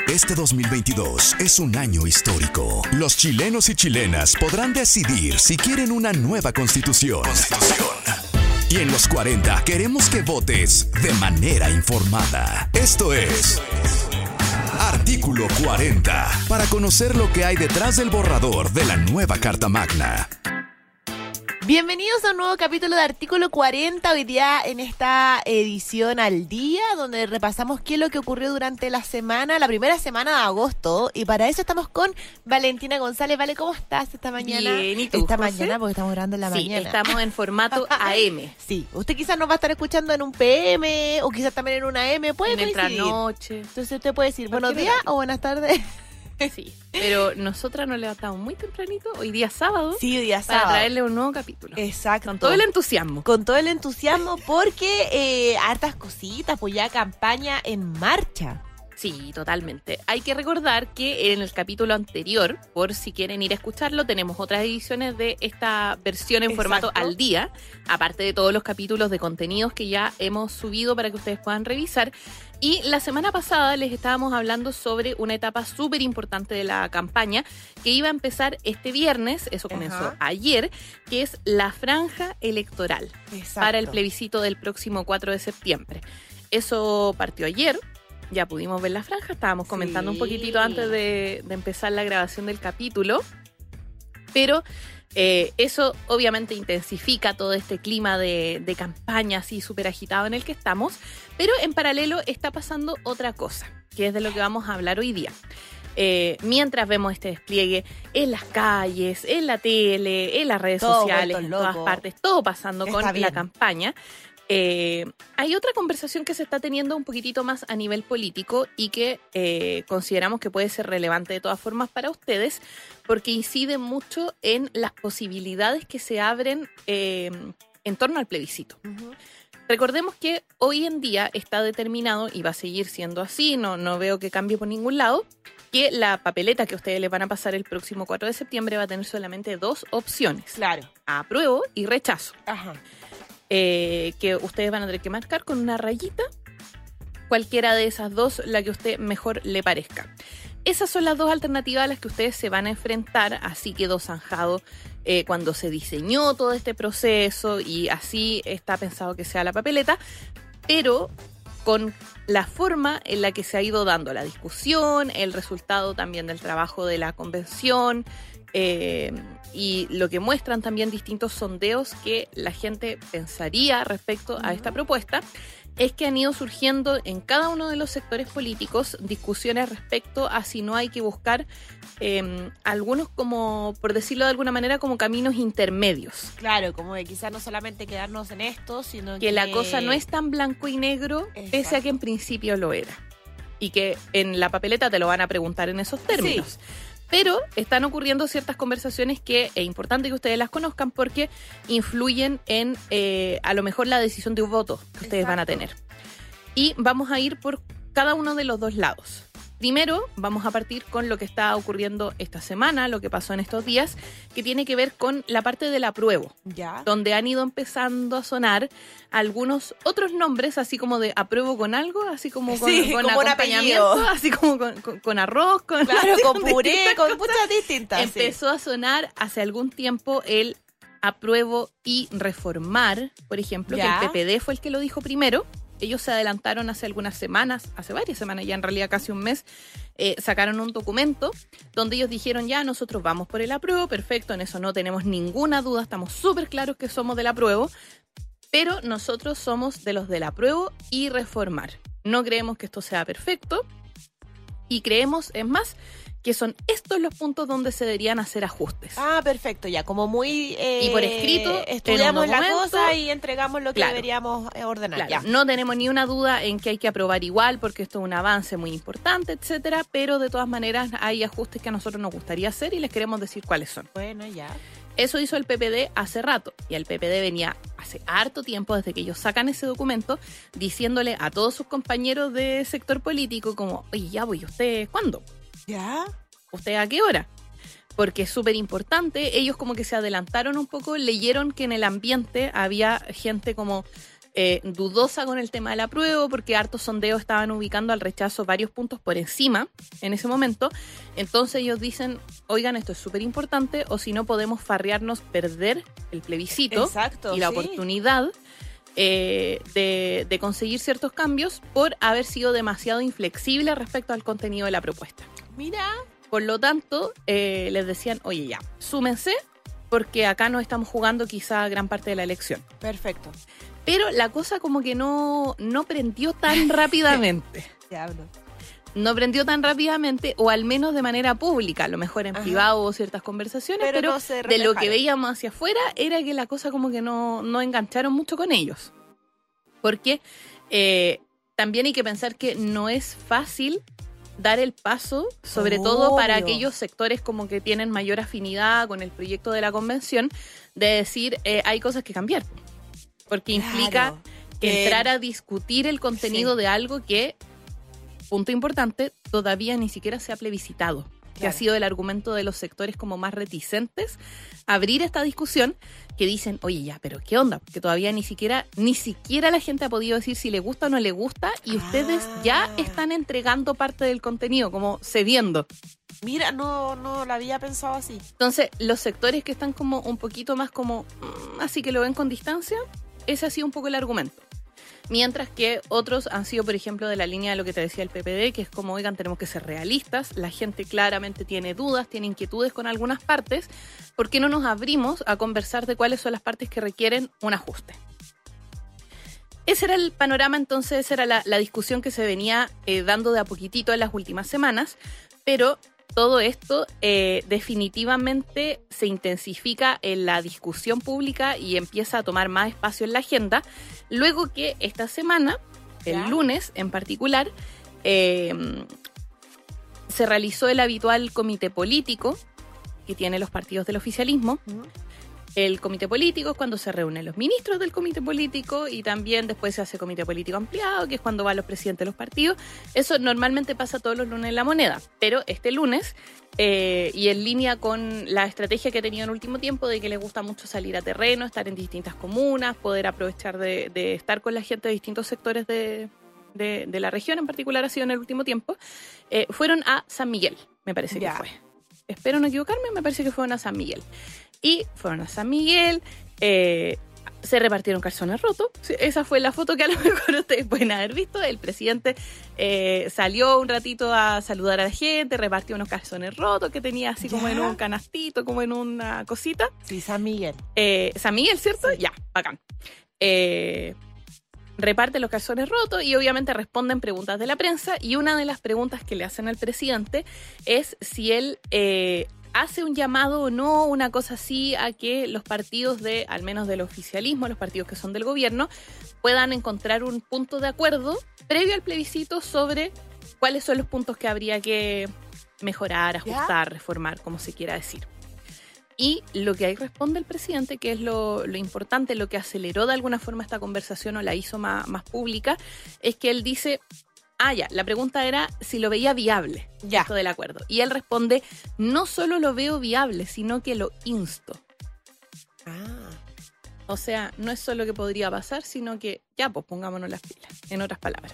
Este 2022 es un año histórico. Los chilenos y chilenas podrán decidir si quieren una nueva constitución. Y en los 40 queremos que votes de manera informada. Esto es Artículo 40, para conocer lo que hay detrás del borrador de la nueva Carta Magna. Bienvenidos a un nuevo capítulo de Artículo 40, hoy día en esta edición al día, donde repasamos qué es lo que ocurrió durante la semana, la primera semana de agosto, y para eso estamos con Valentina González. Vale, ¿cómo estás esta mañana? Bien, ¿y tú, Esta José? mañana, porque estamos grabando en la mañana. Sí, estamos en formato AM. Sí, usted quizás nos va a estar escuchando en un PM, o quizás también en una AM, puede En coincidir. noche. Entonces usted puede decir buenos Cualquier días horario. o buenas tardes. Sí, pero nosotras nos levantamos muy tempranito, hoy día sábado, Sí, hoy día para sábado. traerle un nuevo capítulo. Exacto. Con todo el entusiasmo. Con todo el entusiasmo porque hartas cositas, pues ya campaña en marcha. Sí, totalmente. Hay que recordar que en el capítulo anterior, por si quieren ir a escucharlo, tenemos otras ediciones de esta versión en formato Exacto. al día, aparte de todos los capítulos de contenidos que ya hemos subido para que ustedes puedan revisar. Y la semana pasada les estábamos hablando sobre una etapa súper importante de la campaña que iba a empezar este viernes, eso comenzó Ajá. ayer, que es la franja electoral Exacto. para el plebiscito del próximo 4 de septiembre. Eso partió ayer. Ya pudimos ver la franja, estábamos comentando un poquitito antes de empezar la grabación del capítulo, pero eso obviamente intensifica todo este clima de campaña así súper agitado en el que estamos, pero en paralelo está pasando otra cosa, que es de lo que vamos a hablar hoy día. Mientras vemos este despliegue en las calles, en la tele, en las redes Todo sociales, vuelto en loco. todas partes, todo pasando Está con la bien. campaña, hay otra conversación que se está teniendo un poquitito más a nivel político y que consideramos que puede ser relevante de todas formas para ustedes porque incide mucho en las posibilidades que se abren en torno al plebiscito. Ujú. Recordemos que hoy en día está determinado, y va a seguir siendo así, no veo que cambie por ningún lado, que la papeleta que ustedes les van a pasar el próximo 4 de septiembre va a tener solamente dos opciones, Claro. apruebo y rechazo. Ajá. Que ustedes van a tener que marcar con una rayita, cualquiera de esas dos, la que a usted mejor le parezca. Esas son las dos alternativas a las que ustedes se van a enfrentar, así quedó zanjado cuando se diseñó todo este proceso y así está pensado que sea la papeleta, pero con la forma en la que se ha ido dando la discusión, el resultado también del trabajo de la convención, y lo que muestran también distintos sondeos que la gente pensaría respecto a esta propuesta, es que han ido surgiendo en cada uno de los sectores políticos discusiones respecto a si no hay que buscar algunos, como por decirlo de alguna manera, como caminos intermedios. Claro, como de quizás no solamente quedarnos en esto, sino Que la cosa no es tan blanco y negro, pese a Exacto. que en principio lo era. Y que en la papeleta te lo van a preguntar en esos términos. Pero están ocurriendo ciertas conversaciones que es importante que ustedes las conozcan porque influyen en a lo mejor la decisión de un voto que ustedes van a tener. Y vamos a ir por cada uno de los dos lados. Primero, vamos a partir con lo que está ocurriendo esta semana, lo que pasó en estos días, que tiene que ver con la parte del apruebo, Ya. donde han ido empezando a sonar algunos otros nombres, así como de apruebo con algo, así como con, Sí, con como un acompañamiento, apellido. así como con arroz, con, Claro, así, con puré, distintas con cosas. muchas distintas. sí. Empezó a sonar hace algún tiempo el apruebo y reformar, por ejemplo, Ya. que el PPD fue el que lo dijo primero. Ellos se adelantaron hace algunas semanas, hace varias semanas ya, en realidad casi un mes, sacaron un documento donde ellos dijeron ya, nosotros vamos por el apruebo, perfecto, en eso no tenemos ninguna duda, estamos súper claros que somos del apruebo, pero nosotros somos de los del apruebo y reformar. No creemos que esto sea perfecto y creemos, es más, que son estos los puntos donde se deberían hacer ajustes. Ah, perfecto, ya, como muy... Y por escrito, estudiamos en un la documento. cosa y entregamos lo que Claro. deberíamos ordenar. Claro, Ya. no tenemos ni una duda en que hay que aprobar igual porque esto es un avance muy importante, etcétera, pero de todas maneras hay ajustes que a nosotros nos gustaría hacer y les queremos decir cuáles son. Bueno, ya. Eso hizo el PPD hace rato y el PPD venía hace harto tiempo desde que ellos sacan ese documento diciéndole a todos sus compañeros de sector político como, oye, ya voy, ¿usted cuándo? ¿Ya? ¿Usted a qué hora? Porque es súper importante. Ellos como que se adelantaron un poco, leyeron que en el ambiente había gente como dudosa con el tema del apruebo, porque hartos sondeos estaban ubicando al rechazo varios puntos por encima en ese momento. Entonces ellos dicen, oigan, esto es súper importante, o si no podemos farrearnos, perder el plebiscito. Exacto, y la sí. oportunidad de conseguir ciertos cambios por haber sido demasiado inflexible respecto al contenido de la propuesta. Mira. Por lo tanto, les decían, oye, ya, súmense, porque acá nos estamos jugando quizá gran parte de la elección. Perfecto. Pero la cosa como que no prendió tan rápidamente. Diablo. No prendió tan rápidamente, o al menos de manera pública. A lo mejor en Ajá. privado hubo ciertas conversaciones, pero no se de lo reflejaron. que veíamos hacia afuera era que la cosa como que no engancharon mucho con ellos. Porque también hay que pensar que no es fácil dar el paso, sobre todo para Obvio. aquellos sectores como que tienen mayor afinidad con el proyecto de la convención, de decir, hay cosas que cambiar. Porque implica Claro. entrar a discutir el contenido Sí. de algo que, punto importante, todavía ni siquiera se ha plebiscitado. Que ha Claro. sido el argumento de los sectores como más reticentes a abrir esta discusión, que dicen, oye, ya, pero ¿qué onda? Porque todavía ni siquiera la gente ha podido decir si le gusta o no le gusta, y ustedes ya están entregando parte del contenido, como cediendo. Mira, no la había pensado así. Entonces, los sectores que están como un poquito más como, así que lo ven con distancia, ese ha sido un poco el argumento. Mientras que otros han sido, por ejemplo, de la línea de lo que te decía el PPD, que es como, oigan, tenemos que ser realistas, la gente claramente tiene dudas, tiene inquietudes con algunas partes, ¿por qué no nos abrimos a conversar de cuáles son las partes que requieren un ajuste? Ese era el panorama, entonces, esa era la discusión que se venía dando de a poquitito en las últimas semanas, pero todo esto definitivamente se intensifica en la discusión pública y empieza a tomar más espacio en la agenda, luego que esta semana, ¿Ya? el lunes en particular, se realizó el habitual comité político que tienen los partidos del oficialismo. El comité político es cuando se reúnen los ministros del comité político, y también después se hace comité político ampliado, que es cuando van los presidentes de los partidos. Eso normalmente pasa todos los lunes en La Moneda, pero este lunes, y en línea con la estrategia que he tenido en el último tiempo, de que les gusta mucho salir a terreno, estar en distintas comunas, poder aprovechar de estar con la gente de distintos sectores de la región, en particular ha sido en el último tiempo, fueron a San Miguel, me parece Ya. que fue. Espero no equivocarme, me parece que fueron a San Miguel. Y fueron a San Miguel, se repartieron calzones rotos. Sí, esa fue la foto que a lo mejor ustedes pueden haber visto. El presidente salió un ratito a saludar a la gente, repartió unos calzones rotos que tenía así como ¿Ya? en un canastito, como en una cosita. Sí, San Miguel. San Miguel, ¿cierto? Sí. Ya, bacán. Reparte los calzones rotos y obviamente responden preguntas de la prensa, y una de las preguntas que le hacen al presidente es si él hace un llamado o no, una cosa así, a que los partidos al menos del oficialismo, los partidos que son del gobierno, puedan encontrar un punto de acuerdo previo al plebiscito sobre cuáles son los puntos que habría que mejorar, ajustar, reformar, como se quiera decir. Y lo que ahí responde el presidente, que es lo importante, lo que aceleró de alguna forma esta conversación o la hizo más pública, es que él dice, ya, la pregunta era si lo veía viable, Ya. esto del acuerdo. Y él responde, no solo lo veo viable, sino que lo insto. O sea, no es solo que podría pasar, sino que ya, pues pongámonos las pilas, en otras palabras.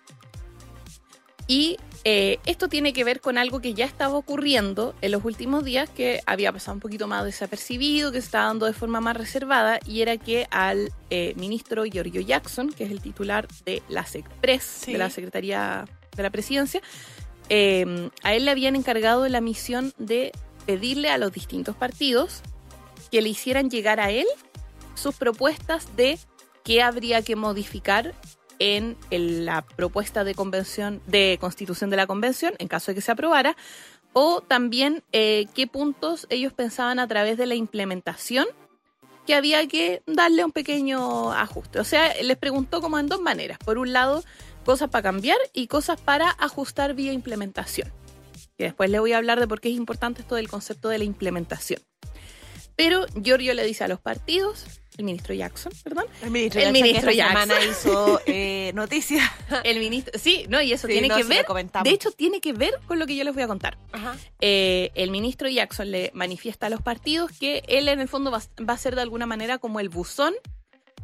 Y esto tiene que ver con algo que ya estaba ocurriendo en los últimos días, que había pasado un poquito más desapercibido, que se estaba dando de forma más reservada, y era que al ministro Giorgio Jackson, que es el titular de la SECPRES, Sí. de la Secretaría de la Presidencia, a él le habían encargado la misión de pedirle a los distintos partidos que le hicieran llegar a él sus propuestas de qué habría que modificar en la propuesta de constitución de la convención, en caso de que se aprobara, o también qué puntos ellos pensaban a través de la implementación que había que darle un pequeño ajuste. O sea, les preguntó como en dos maneras. Por un lado, cosas para cambiar y cosas para ajustar vía implementación. Que después les voy a hablar de por qué es importante esto del concepto de la implementación. Pero Giorgio le dice a los partidos, el ministro Jackson, perdón. El ministro El Jackson, ministro que esta Jackson. semana hizo noticias. El ministro, sí, no, y eso Sí, tiene no, que sí ver, lo comentamos. de hecho tiene que ver con lo que yo les voy a contar. Ajá. El ministro Jackson le manifiesta a los partidos que él en el fondo va a ser de alguna manera como el buzón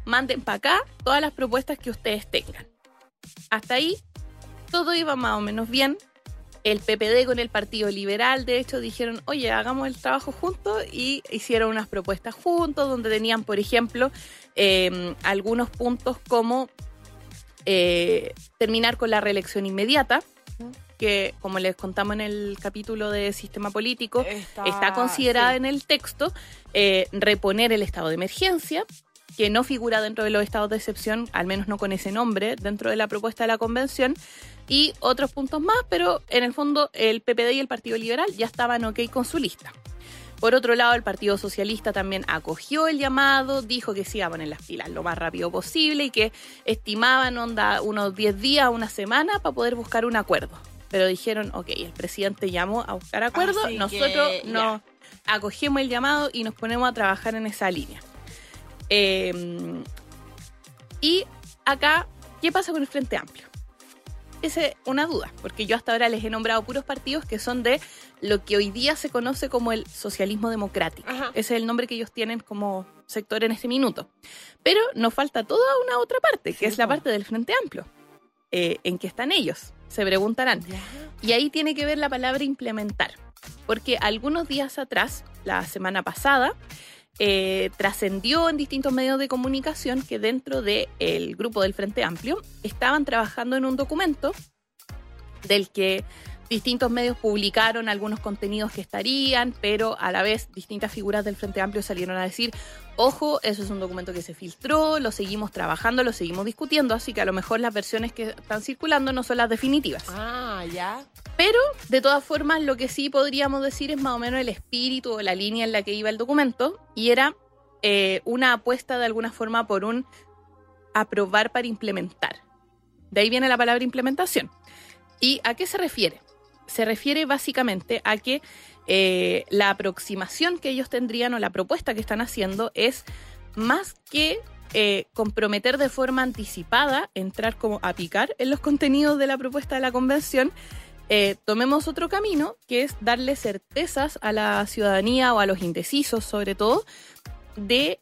manden para acá todas las propuestas que ustedes tengan. Hasta ahí todo iba más o menos bien. El PPD con el Partido Liberal, de hecho, dijeron, oye, hagamos el trabajo juntos, y hicieron unas propuestas juntos donde tenían, por ejemplo, algunos puntos como terminar con la reelección inmediata, que, como les contamos en el capítulo de sistema político, está considerada en el texto, reponer el estado de emergencia, que no figura dentro de los estados de excepción, al menos no con ese nombre, dentro de la propuesta de la convención, y otros puntos más, pero en el fondo el PPD y el Partido Liberal ya estaban ok con su lista. Por otro lado, el Partido Socialista también acogió el llamado, dijo que se iba a poner las pilas lo más rápido posible y que estimaban unos 10 días, una semana, para poder buscar un acuerdo. Pero dijeron, ok, el presidente llamó a buscar acuerdo, nosotros nos acogemos el llamado y nos ponemos a trabajar en esa línea. Y acá, ¿qué pasa con el Frente Amplio? Esa es una duda, porque yo hasta ahora les he nombrado puros partidos que son de lo que hoy día se conoce como el socialismo democrático. Ajá. Ese es el nombre que ellos tienen como sector en este minuto. Pero nos falta toda una otra parte, que es la parte del Frente Amplio. ¿En qué están ellos? Se preguntarán. Ya. Y ahí tiene que ver la palabra implementar, porque algunos días atrás, la semana pasada, trascendió en distintos medios de comunicación que dentro del grupo del Frente Amplio estaban trabajando en un documento del que distintos medios publicaron algunos contenidos que estarían, pero a la vez distintas figuras del Frente Amplio salieron a decir, ojo, eso es un documento que se filtró, lo seguimos trabajando, lo seguimos discutiendo, así que a lo mejor las versiones que están circulando no son las definitivas. Ah, ya. Pero, de todas formas, lo que sí podríamos decir es más o menos el espíritu o la línea en la que iba el documento, y era una apuesta de alguna forma por un aprobar para implementar. De ahí viene la palabra implementación. ¿Y a qué se refiere? Se refiere básicamente a que la aproximación que ellos tendrían o la propuesta que están haciendo es más que comprometer de forma anticipada, entrar como a picar en los contenidos de la propuesta de la convención. Tomemos otro camino, que es darle certezas a la ciudadanía o a los indecisos, sobre todo, de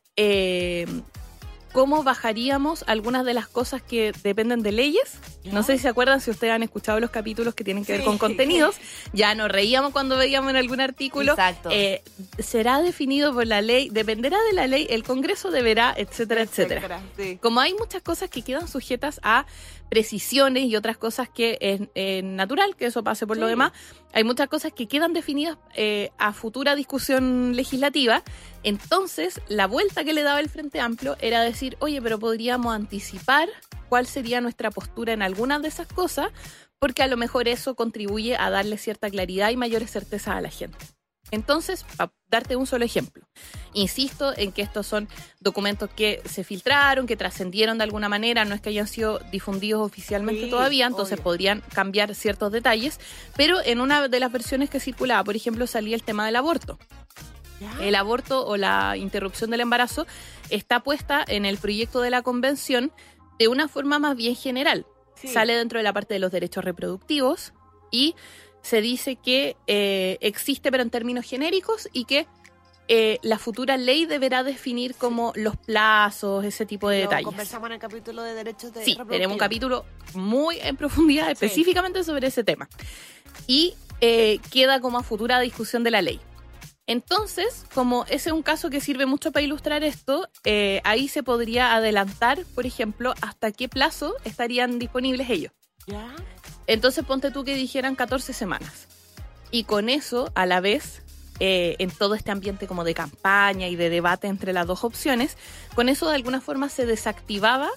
cómo bajaríamos algunas de las cosas que dependen de leyes. No sé si se acuerdan, si ustedes han escuchado los capítulos que tienen que ver con contenidos. Ya nos reíamos cuando veíamos en algún artículo. Exacto. Será definido por la ley, dependerá de la ley, el Congreso deberá, etcétera, etcétera. Sí. Como hay muchas cosas que quedan sujetas a precisiones y otras cosas que es natural que eso pase por lo demás, hay muchas cosas que quedan definidas a futura discusión legislativa. Entonces, la vuelta que le daba el Frente Amplio era decir, oye, pero podríamos anticipar cuál sería nuestra postura en algunas de esas cosas, porque a lo mejor eso contribuye a darle cierta claridad y mayores certezas a la gente. Entonces, para darte un solo ejemplo, insisto en que estos son documentos que se filtraron, que trascendieron de alguna manera, no es que hayan sido difundidos oficialmente todavía, entonces podrían cambiar ciertos detalles, pero en una de las versiones que circulaba, por ejemplo, salía el tema del aborto. El aborto o la interrupción del embarazo está puesta en el proyecto de la convención de una forma más bien general. Sale dentro de la parte de los derechos reproductivos y se dice que existe pero en términos genéricos y que la futura ley deberá definir como los plazos, ese tipo de detalles. Conversamos en el capítulo de derechos de reproductivos. Tenemos un capítulo muy en profundidad específicamente sobre ese tema. Y queda como a futura discusión de la ley. Entonces, como ese es un caso que sirve mucho para ilustrar esto, ahí se podría adelantar, por ejemplo, hasta qué plazo estarían disponibles ellos. ¿Ya? Entonces, ponte tú que dijeran 14 semanas. Y con eso, a la vez, en todo este ambiente como de campaña y de debate entre las dos opciones, con eso de alguna forma se desactivaba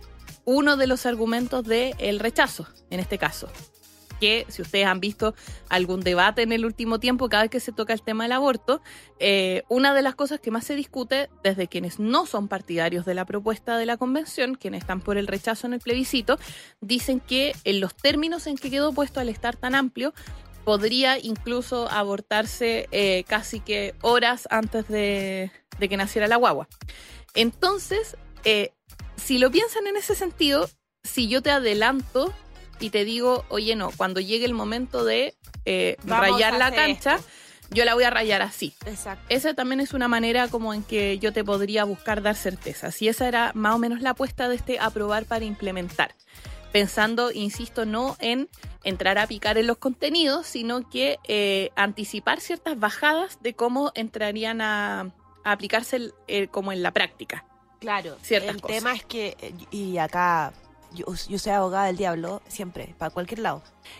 uno de los argumentos del rechazo, en este caso. Que si ustedes han visto algún debate en el último tiempo, cada vez que se toca el tema del aborto, una de las cosas que más se discute desde quienes no son partidarios de la propuesta de la convención, quienes están por el rechazo en el plebiscito, dicen que en los términos en que quedó puesto al estar tan amplio, podría incluso abortarse casi que horas antes de que naciera la guagua. Entonces, si lo piensan en ese sentido, si yo te adelanto y te digo, oye, no, cuando llegue el momento de rayar la cancha, yo la voy a rayar así. Exacto. Esa también es una manera como en que yo te podría buscar dar certezas. Y esa era más o menos la apuesta de este aprobar para implementar. Pensando, insisto, no en entrar a picar en los contenidos, sino que anticipar ciertas bajadas de cómo entrarían a aplicarse como en la práctica. Claro, Ciertas el cosas. tema es que, y acá yo soy abogada del diablo, siempre, para cualquier lado,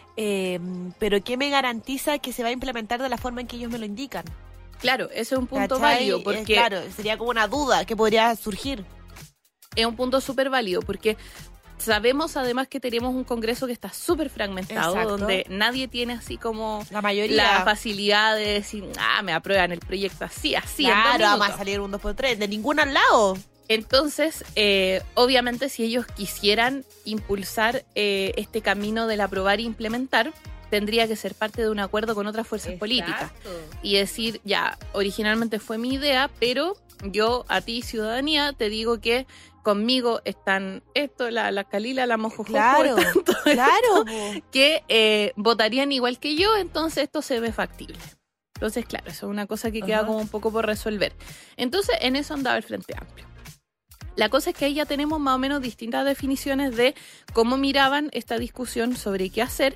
pero ¿qué me garantiza que se va a implementar de la forma en que ellos me lo indican? Claro, ese es un punto ¿Cachai? válido, porque Claro, sería como una duda que podría surgir. es un punto súper válido, porque sabemos además que tenemos un Congreso que está súper fragmentado, Exacto. donde nadie tiene así como La mayoría. la facilidad de decir, me aprueban el proyecto así, en 2 Claro, vamos a minutos. salir un 2x3, de ningún al lado. Entonces, obviamente, si ellos quisieran impulsar este camino del aprobar e implementar, tendría que ser parte de un acuerdo con otras fuerzas políticas. Y decir, ya, originalmente fue mi idea, pero yo a ti, ciudadanía, te digo conmigo están esto, la Calila, la Mojojojo, Claro, están todo claro. esto, que votarían igual que yo, entonces esto se ve factible. Entonces, claro, eso es una cosa que queda Ajá. como un poco por resolver. Entonces, en eso andaba el Frente Amplio. La cosa es que ahí ya tenemos más o menos distintas definiciones de cómo miraban esta discusión sobre qué hacer,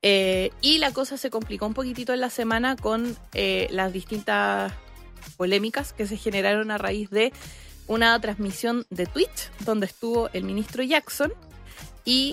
y la cosa se complicó un poquitito en la semana con las distintas polémicas que se generaron a raíz de una transmisión de Twitch donde estuvo el ministro Jackson y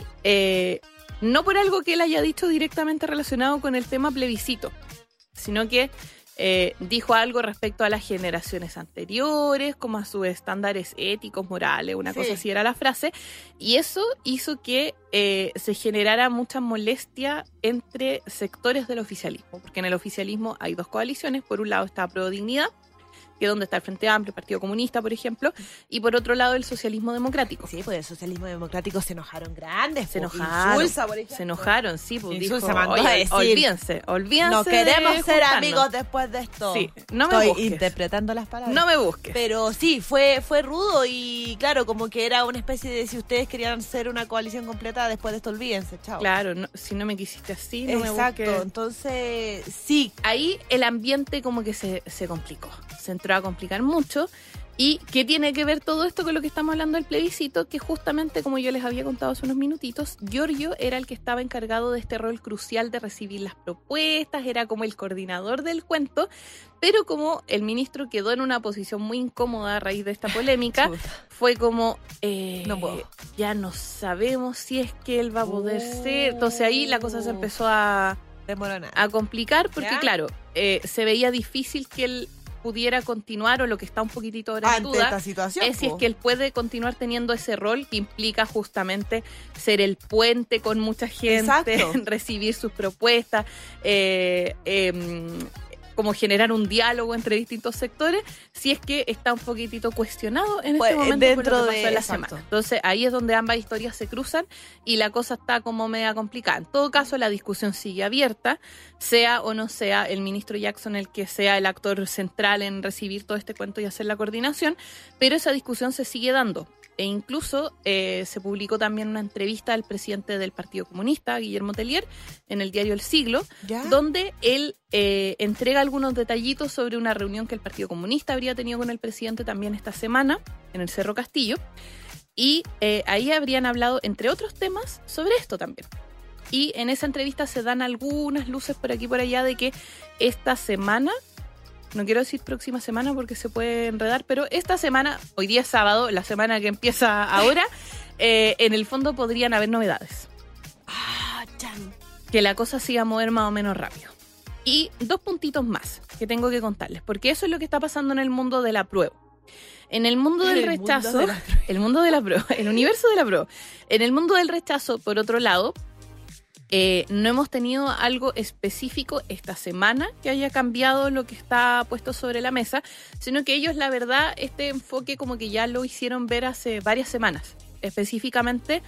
no por algo que él haya dicho directamente relacionado con el tema plebiscito, sino que dijo algo respecto a las generaciones anteriores, como a sus estándares éticos, morales, una Sí. cosa así era la frase, y eso hizo que se generara mucha molestia entre sectores del oficialismo, porque en el oficialismo hay 2 coaliciones, por un lado está Pro Dignidad, que es donde está el Frente Amplio, el Partido Comunista, por ejemplo, y por otro lado el socialismo democrático. Sí, pues el socialismo democrático se enojaron grandes. Se pues, enojaron, Insulsa, por ejemplo. se enojaron, sí, pues dijo, Insulsa mandó a oye, decir, olvídense No queremos de ser juntarnos". amigos después de esto. Sí, no me Estoy busques. interpretando las palabras. No me busques. Pero sí, fue rudo y claro, como que era una especie de si ustedes querían ser una coalición completa, después de esto olvídense, chao. Claro, si no me quisiste así, no Exacto, me busques. entonces sí, Ahí el ambiente como que se complicó, se entró a complicar mucho. ¿Y qué tiene que ver todo esto con lo que estamos hablando del plebiscito? Que justamente, como yo les había contado hace unos minutitos, Giorgio era el que estaba encargado de este rol crucial de recibir las propuestas, era como el coordinador del cuento, pero como el ministro quedó en una posición muy incómoda a raíz de esta polémica, Chuta. fue como, No puedo. ya no sabemos si es que él va a poder ser. Entonces ahí la cosa se empezó a demoró complicar porque, ¿Ya? claro, se veía difícil que él pudiera continuar, o lo que está un poquitito ahora en ante duda esta situación. es si es po. que él puede continuar teniendo ese rol que implica justamente ser el puente con mucha gente, Exacto. recibir sus propuestas, como generar un diálogo entre distintos sectores, si es que está un poquitito cuestionado en Pues, este momento dentro por lo que pasó de- en la exacto. semana. Entonces ahí es donde ambas historias se cruzan y la cosa está como media complicada. En todo caso, la discusión sigue abierta, sea o no sea el ministro Jackson el que sea el actor central en recibir todo este cuento y hacer la coordinación, pero esa discusión se sigue dando. E incluso se publicó también una entrevista del presidente del Partido Comunista, Guillermo Tellier, en el diario El Siglo, ¿Ya? donde él entrega algunos detallitos sobre una reunión que el Partido Comunista habría tenido con el presidente también esta semana en el Cerro Castillo. Y ahí habrían hablado, entre otros temas, sobre esto también. Y en esa entrevista se dan algunas luces por aquí y por allá de que esta semana, no quiero decir próxima semana porque se puede enredar, pero esta semana, hoy día es sábado, la semana que empieza ahora, en el fondo podrían haber novedades. Ah, chan. Que la cosa siga a mover más o menos rápido. Y 2 puntitos más que tengo que contarles, porque eso es lo que está pasando en el mundo de la prueba. En el mundo del El mundo rechazo, de la el mundo de la prueba, el universo de la prueba. En el mundo del rechazo, por otro lado, no hemos tenido algo específico esta semana que haya cambiado lo que está puesto sobre la mesa, sino que ellos, la verdad, este enfoque como que ya lo hicieron ver hace varias semanas. Específicamente,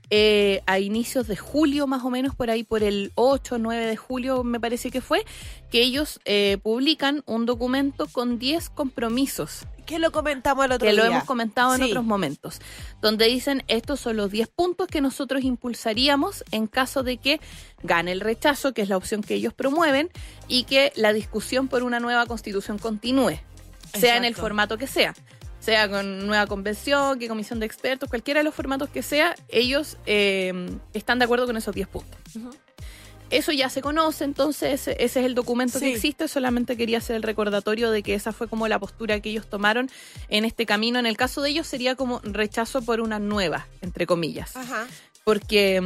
a inicios de julio, más o menos, por ahí, por el 8 o 9 de julio, me parece que fue, que ellos publican un documento con 10 compromisos. Que lo comentamos el otro día. Que lo hemos comentado en Sí. otros momentos, donde dicen, estos son los 10 puntos que nosotros impulsaríamos en caso de que gane el rechazo, que es la opción que ellos promueven, y que la discusión por una nueva constitución continúe, sea en el Exacto. formato que sea con nueva convención, que comisión de expertos, cualquiera de los formatos que sea, ellos están de acuerdo con esos 10 puntos. Ujú. Eso ya se conoce, entonces ese es el documento Sí. que existe. Solamente quería hacer el recordatorio de que esa fue como la postura que ellos tomaron en este camino. En el caso de ellos sería como rechazo por una nueva, entre comillas. Ajá. Porque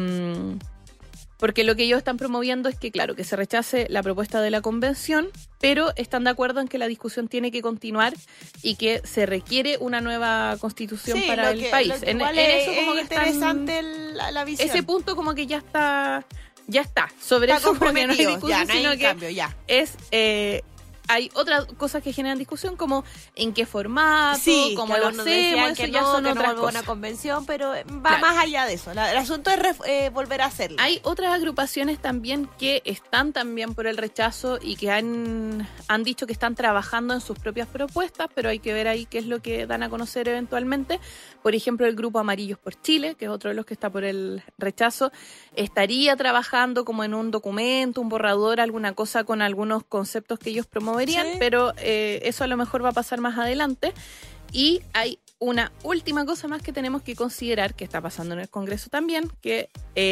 lo que ellos están promoviendo es que, claro, que se rechace la propuesta de la convención, pero están de acuerdo en que la discusión tiene que continuar y que se requiere una nueva constitución Sí, para lo el que- país. lo que En igual eso es como que están- interesante la visión. ese punto como que ya está sobre Está eso, porque no hay comprometido, discusión, ya, no hay sino que cambio, ya. es hay otras cosas que generan discusión, como en qué formato, Sí, cómo que lo algunos decían hacemos, eso que ya no, son que no otras vuelva a cosas. una convención, pero va Claro. más allá de eso. El asunto es volver a hacerlo. Hay otras agrupaciones también que están también por el rechazo y que han dicho que están trabajando en sus propias propuestas, pero hay que ver ahí qué es lo que dan a conocer eventualmente. Por ejemplo, el grupo Amarillos por Chile, que es otro de los que está por el rechazo, estaría trabajando como en un documento, un borrador, alguna cosa con algunos conceptos que ellos promoverían, Sí. pero eso a lo mejor va a pasar más adelante. Y hay una última cosa más que tenemos que considerar, que está pasando en el Congreso también, que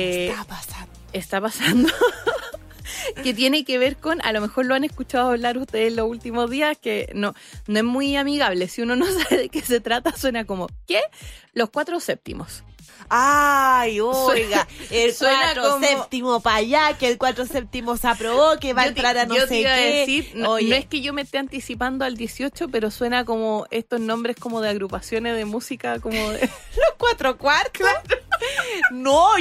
está pasando, que tiene que ver con, a lo mejor lo han escuchado hablar ustedes los últimos días, que no es muy amigable. Si uno no sabe de qué se trata, suena como, ¿qué? Los 4 séptimos. Ay, oiga, el suena 4 como- séptimo para allá, que el 4 séptimo se aprobó, que va a entrar a no yo sé te iba a qué. decir, no Oye, es que yo me esté anticipando al 18, pero suena como estos nombres como de agrupaciones de música, como de... los 4 cuartos. No,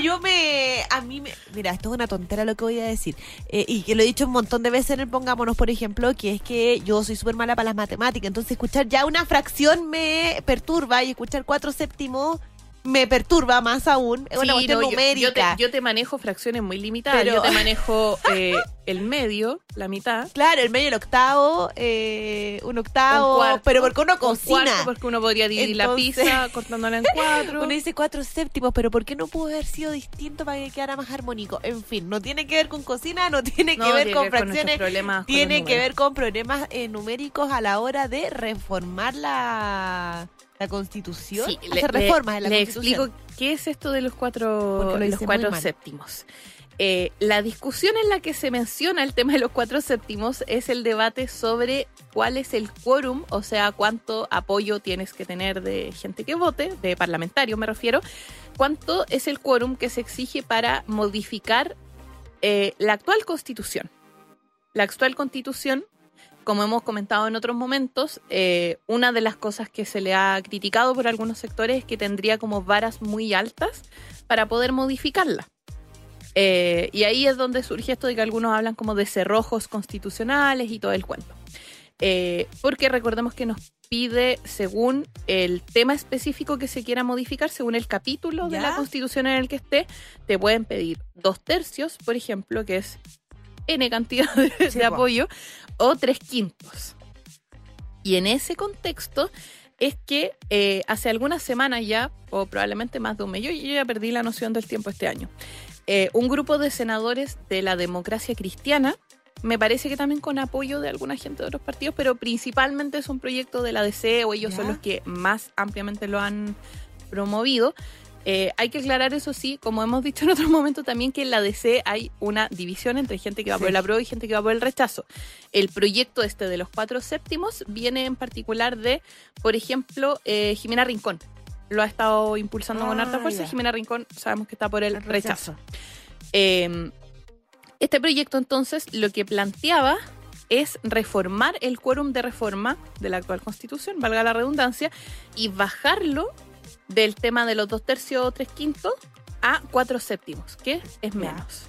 mira, esto es una tontera lo que voy a decir. Y que lo he dicho un montón de veces en el Pongámonos, por ejemplo, que es que yo soy súper mala para las matemáticas. Entonces escuchar ya una fracción me perturba y escuchar 4 séptimos me perturba más aún. Es una Sí, cuestión no, numérica. yo te manejo fracciones muy limitadas. Pero- Yo te manejo el medio, la mitad. Claro, el medio, el octavo, un octavo, Un cuarto, pero porque uno un cocina. cuarto, porque uno podría dividir la Entonces- pizza cortándola en 4. Uno dice 4 séptimos, pero ¿por qué no pudo haber sido distinto para que quedara más armónico? En fin, no tiene que ver con cocina, no tiene que ver con fracciones, tiene que ver con problemas numéricos a la hora de reformar la Constitución. Sí, hacer reformas en la le Constitución. explico qué es esto de los Porque 4 lo hice muy mal. séptimos. La discusión en la que se menciona el tema de los 4 séptimos es el debate sobre cuál es el quórum, o sea, cuánto apoyo tienes que tener de gente que vote, de parlamentarios me refiero, cuánto es el quórum que se exige para modificar la actual Constitución. La actual Constitución, como hemos comentado en otros momentos, una de las cosas que se le ha criticado por algunos sectores es que tendría como varas muy altas para poder modificarla. Y ahí es donde surge esto de que algunos hablan como de cerrojos constitucionales y todo el cuento. Porque recordemos que nos pide, según el tema específico que se quiera modificar, según el capítulo de ¿Ya? la Constitución en el que esté, te pueden pedir 2/3, por ejemplo, que es N cantidad de Sí, po. apoyo, o 3/5. Y en ese contexto es que hace algunas semanas ya, o probablemente más de un mes, yo ya perdí la noción del tiempo este año, un grupo de senadores de la Democracia Cristiana, me parece que también con apoyo de alguna gente de otros partidos, pero principalmente es un proyecto de la DC, o ellos ¿Ya? son los que más ampliamente lo han promovido. Hay que aclarar, eso sí, como hemos dicho en otros momentos también, que en la DC hay una división entre gente que va Sí. por el apruebo y gente que va por el rechazo. El proyecto este de los 4 séptimos viene en particular de, por ejemplo, Jimena Rincón. Lo ha estado impulsando con harta fuerza. Ya. Jimena Rincón sabemos que está por el El rechazo. Este proyecto entonces lo que planteaba es reformar el quórum de reforma de la actual Constitución, valga la redundancia, y bajarlo del tema de los 2/3 o 3/5 a 4 séptimos, que es Ya. menos.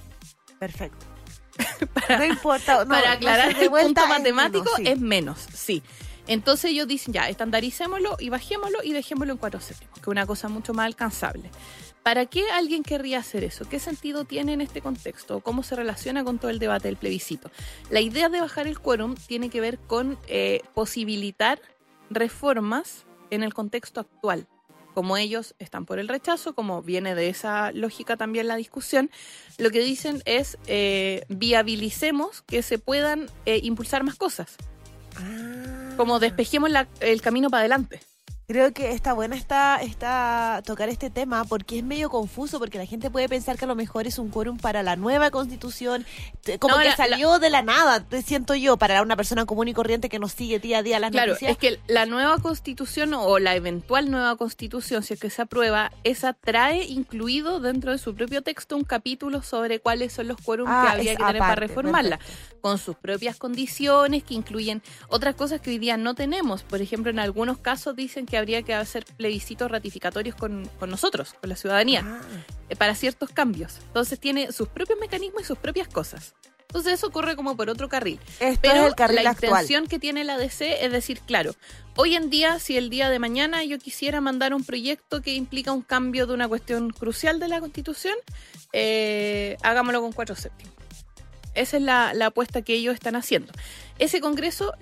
Perfecto. No importa. No, Para no aclarar hacer de el vuelta punto es matemático, menos, sí. es menos, sí. Entonces ellos dicen, ya, estandaricémoslo y bajémoslo y dejémoslo en 4/7, que es una cosa mucho más alcanzable. ¿Para qué alguien querría hacer eso? ¿Qué sentido tiene en este contexto? ¿Cómo se relaciona con todo el debate del plebiscito? La idea de bajar el quórum tiene que ver con posibilitar reformas en el contexto actual. Como ellos están por el rechazo, como viene de esa lógica también la discusión, lo que dicen es viabilicemos que se puedan impulsar más cosas. Como despejemos el camino para adelante. Creo que está buena tocar este tema porque es medio confuso, porque la gente puede pensar que a lo mejor es un quórum para la nueva constitución, como que salió de la nada, siento yo, para una persona común y corriente que nos sigue día a día las noticias. Claro, es que la nueva constitución o la eventual nueva constitución, si es que se aprueba, esa trae incluido dentro de su propio texto un capítulo sobre cuáles son los quórums que habría que tener para reformarla, con sus propias condiciones que incluyen otras cosas que hoy día no tenemos. Por ejemplo, en algunos casos dicen que habría que hacer plebiscitos ratificatorios con nosotros, con la ciudadanía, para ciertos cambios. Entonces tiene sus propios mecanismos y sus propias cosas. Entonces eso corre como por otro carril. Pero es el carril la actual. intención que tiene la DC es decir, claro, hoy en día, si el día de mañana yo quisiera mandar un proyecto que implica un cambio de una cuestión crucial de la Constitución, hagámoslo con 4/7. Esa es la apuesta que ellos están haciendo. Ese Congreso,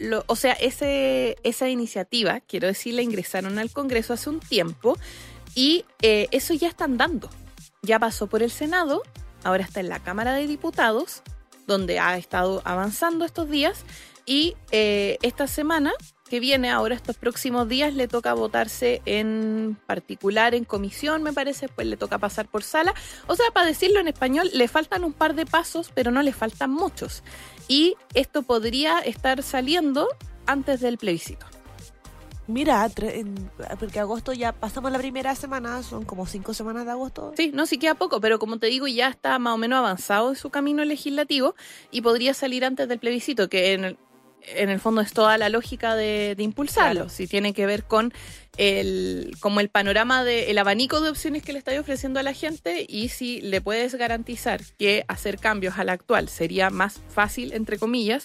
esa iniciativa, quiero decir, la ingresaron al Congreso hace un tiempo y eso ya están dando. Ya pasó por el Senado, ahora está en la Cámara de Diputados, donde ha estado avanzando estos días y esta semana que viene, ahora estos próximos días, le toca votarse en particular en comisión, me parece, pues le toca pasar por sala. O sea, para decirlo en español, le faltan un par de pasos, pero no le faltan muchos. Y esto podría estar saliendo antes del plebiscito. Mira, porque agosto ya pasamos la primera semana, son como 5 semanas de agosto. Sí, no, sí queda poco, pero como te digo, ya está más o menos avanzado en su camino legislativo y podría salir antes del plebiscito, que en el fondo es toda la lógica de impulsarlo. Claro. Si tiene que ver con como el panorama el abanico de opciones que le está ofreciendo a la gente, y si le puedes garantizar que hacer cambios a la actual sería más fácil, entre comillas,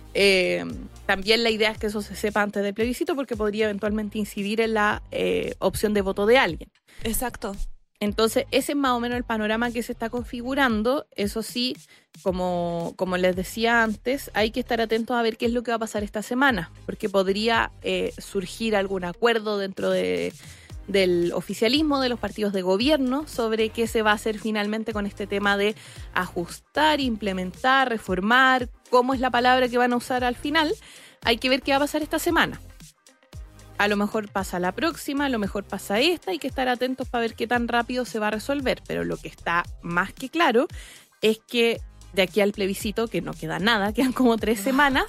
también la idea es que eso se sepa antes del plebiscito, porque podría eventualmente incidir en la opción de voto de alguien. Exacto. Entonces, ese es más o menos el panorama que se está configurando. Eso sí, como les decía antes, hay que estar atentos a ver qué es lo que va a pasar esta semana, porque podría surgir algún acuerdo dentro del oficialismo, de los partidos de gobierno, sobre qué se va a hacer finalmente con este tema de ajustar, implementar, reformar, cómo es la palabra que van a usar al final. Hay que ver qué va a pasar esta semana. A lo mejor pasa la próxima, a lo mejor pasa esta, hay que estar atentos para ver qué tan rápido se va a resolver, pero lo que está más que claro es que de aquí al plebiscito, que no queda nada, quedan como 3 semanas,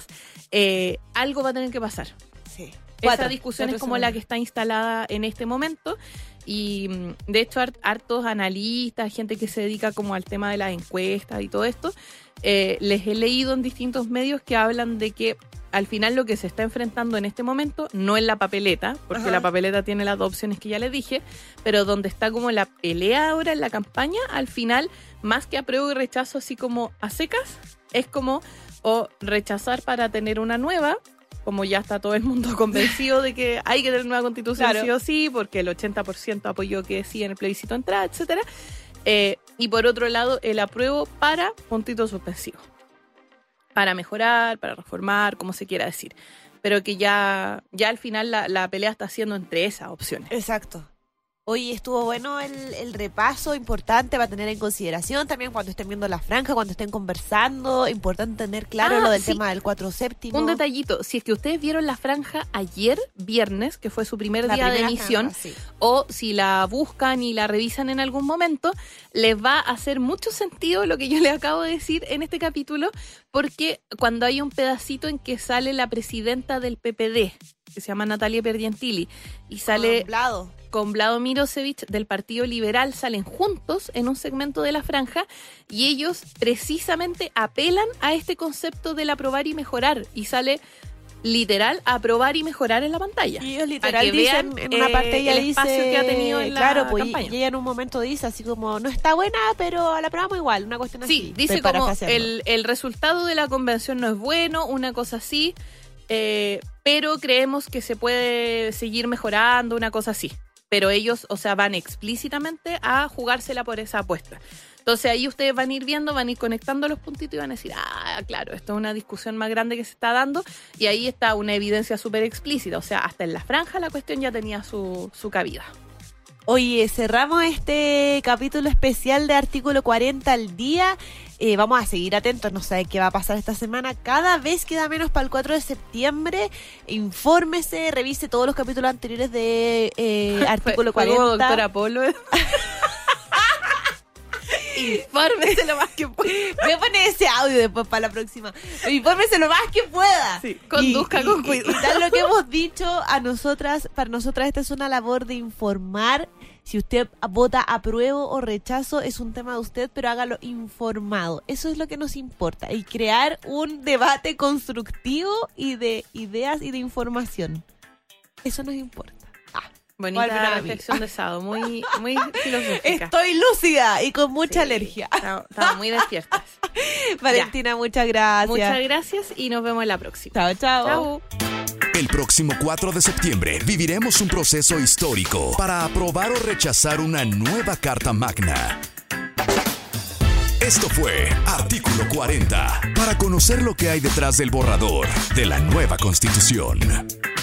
algo va a tener que pasar. Sí. Esa discusión es como la que está instalada en este momento, y de hecho hartos analistas, gente que se dedica como al tema de las encuestas y todo esto, les he leído en distintos medios que hablan de que al final lo que se está enfrentando en este momento no es la papeleta, porque la papeleta tiene las 2 opciones que ya les dije, pero donde está como la pelea ahora en la campaña, al final, más que apruebo y rechazo así como a secas, es como o rechazar para tener una nueva, como ya está todo el mundo convencido de que hay que tener nueva constitución, claro, sí o sí, porque el 80% apoyó que sí en el plebiscito entrada, etcétera. Y por otro lado, el apruebo para puntito suspensivo. Para mejorar, para reformar, como se quiera decir. Pero que ya al final la pelea está siendo entre esas opciones. Exacto. Hoy estuvo bueno el repaso, importante, va a tener en consideración también cuando estén viendo la franja, cuando estén conversando, importante tener claro lo del tema del 4/7. Un detallito, si es que ustedes vieron la franja ayer, viernes, que fue su primer día de emisión, franja, sí, o si la buscan y la revisan en algún momento, les va a hacer mucho sentido lo que yo les acabo de decir en este capítulo, porque cuando hay un pedacito en que sale la presidenta del PPD, que se llama Natalia Pergentili, y sale con Vlado Mirosevic del Partido Liberal, salen juntos en un segmento de la franja, y ellos precisamente apelan a este concepto del aprobar y mejorar, y sale literal aprobar y mejorar en la pantalla. Y ellos literal dicen, en una parte ella el dice, espacio que ha tenido en claro, la pues, campaña. Y ella en un momento dice así como, no está buena, pero la aprobamos igual, una cuestión así. Sí, dice como el resultado de la convención no es bueno, una cosa así. pero creemos que se puede seguir mejorando, una cosa así. Pero ellos, o sea, van explícitamente a jugársela por esa apuesta. Entonces ahí ustedes van a ir viendo, van a ir conectando los puntitos y van a decir, claro, esto es una discusión más grande que se está dando, y ahí está una evidencia súper explícita. O sea, hasta en la franja la cuestión ya tenía su cabida. Oye, cerramos este capítulo especial de Artículo 40 al día. Vamos a seguir atentos, no sé qué va a pasar esta semana. Cada vez queda menos para el 4 de septiembre. Infórmese, revise todos los capítulos anteriores de Artículo 40. Doctor Apolo. Infórmese lo más que pueda. Voy a poner ese audio después para la próxima. Infórmese lo más que pueda. Sí, conduzca con cuidado. Y tal lo que hemos dicho a nosotras, para nosotras esta es una labor de informar. Si usted vota apruebo o rechazo, es un tema de usted, pero hágalo informado. Eso es lo que nos importa. Y crear un debate constructivo y de ideas y de información. Eso nos importa. Bonita reflexión de Sado, muy filosófica. Estoy lúcida y con mucha alergia. Estamos muy despiertas. Valentina, muchas gracias. Muchas gracias y nos vemos en la próxima. Chao, chao. Chao. El próximo 4 de septiembre viviremos un proceso histórico para aprobar o rechazar una nueva Carta Magna. Esto fue Artículo 40, para conocer lo que hay detrás del borrador de la nueva Constitución.